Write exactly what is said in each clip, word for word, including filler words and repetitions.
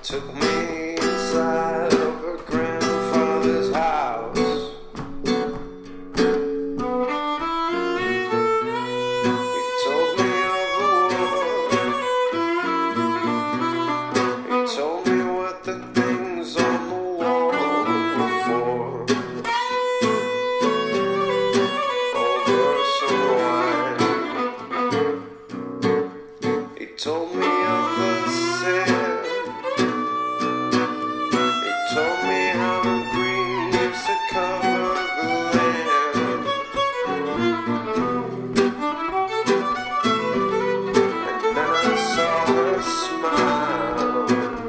Took me inside of her grandfather's house. He told me of the war. He told me what the things on the wall were for. Over some wine. He told me of the sand. Told me how the green used to cover the land. And then I saw her smile.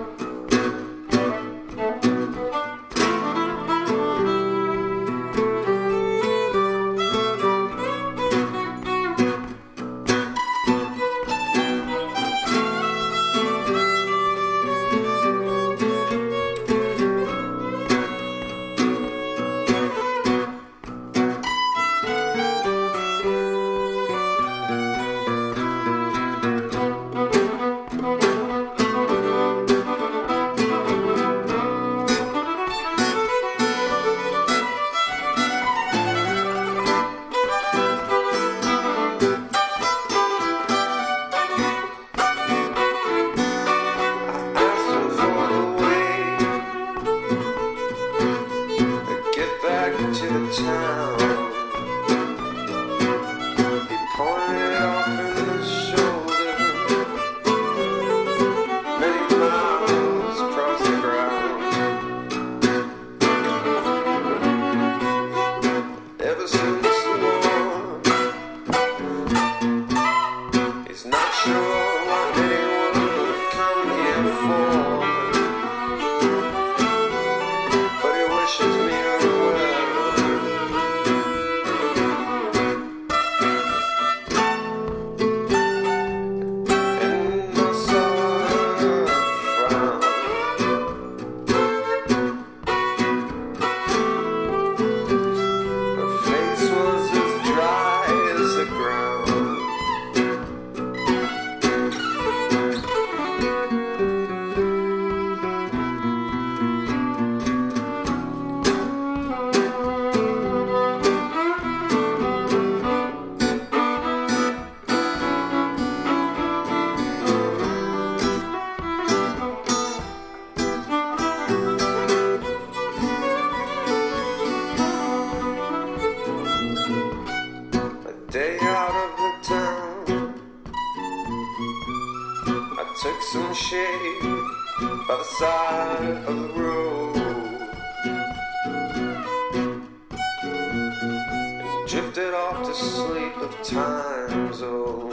To the town, he pointed off in the shoulder, many miles across the ground. Ever since the war, he's not sure what anyone would come here for, but he wishes me well. Day out of the town, I took some shade by the side of the road and drifted off to sleep of times old.